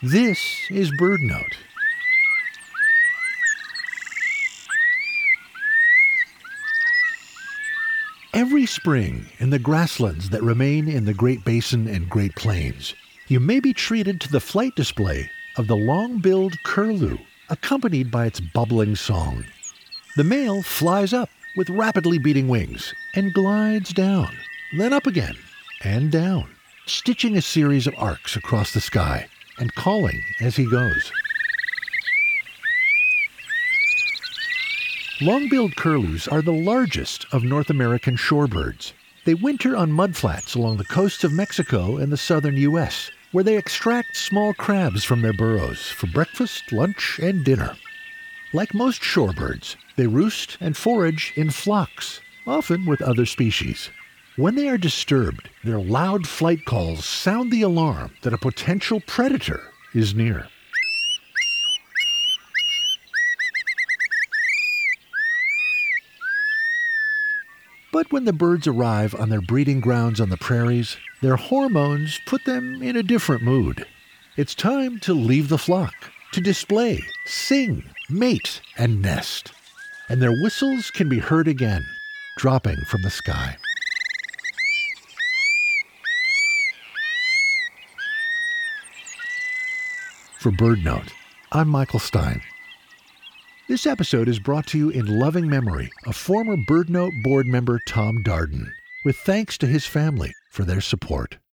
This is BirdNote. Every spring, in the grasslands that remain in the Great Basin and Great Plains, you may be treated to the flight display of the long-billed curlew, accompanied by its bubbling song. The male flies up with rapidly beating wings and glides down, then up again and down, stitching a series of arcs across the sky and calling as he goes. Long-billed curlews are the largest of North American shorebirds. They winter on mudflats along the coasts of Mexico and the southern U.S., where they extract small crabs from their burrows for breakfast, lunch, and dinner. Like most shorebirds, they roost and forage in flocks, often with other species. When they are disturbed, their loud flight calls sound the alarm that a potential predator is near. But when the birds arrive on their breeding grounds on the prairies, their hormones put them in a different mood. It's time to leave the flock, to display, sing, mate, and nest. And their whistles can be heard again, dropping from the sky. For BirdNote, I'm Michael Stein. This episode is brought to you in loving memory of former BirdNote board member Tom Darden, with thanks to his family for their support.